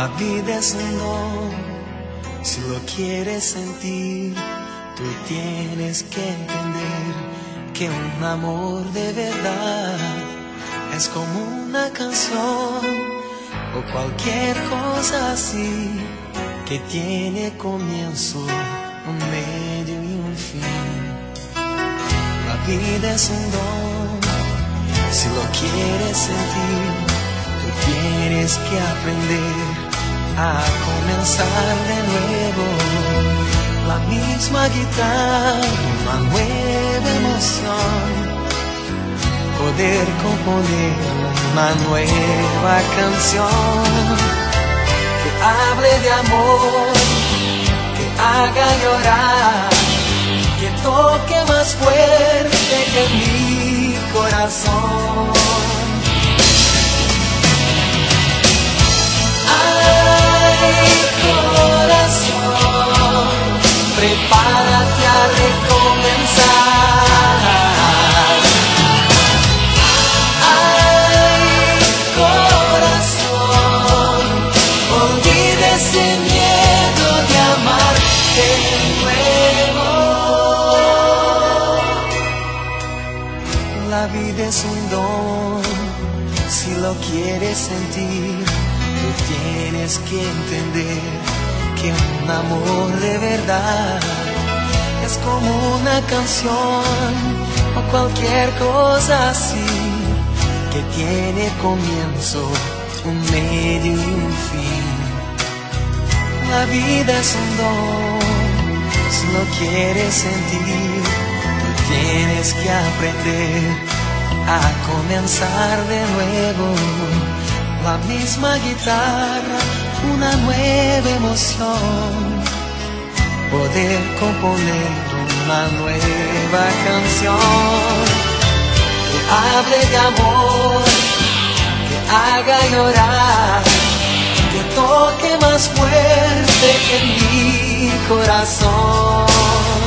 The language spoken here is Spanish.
La vida es un don, si lo quieres sentir, tú tienes que entender que un amor de verdad es como una canción o cualquier cosa así que tiene comienzo, un medio y un fin. La vida es un don, si lo quieres sentir, tú tienes que aprender a comenzar de nuevo. La misma guitarra, una nueva emoción, poder componer una nueva canción que hable de amor, que haga llorar, que toque más fuerte que mi corazón. Prepárate a recomenzar. Ay, corazón, olvida ese miedo de amar de nuevo. La vida es un don, si lo quieres sentir, tú tienes que entender que un amor de verdad es como una canción o cualquier cosa así que tiene comienzo, un medio y un fin. La vida es un don, si lo quieres sentir, tú tienes que aprender a comenzar de nuevo. La misma guitarra, una nueva emoción, poder componer una nueva canción que hable de amor, que haga llorar, que toque más fuerte que mi corazón.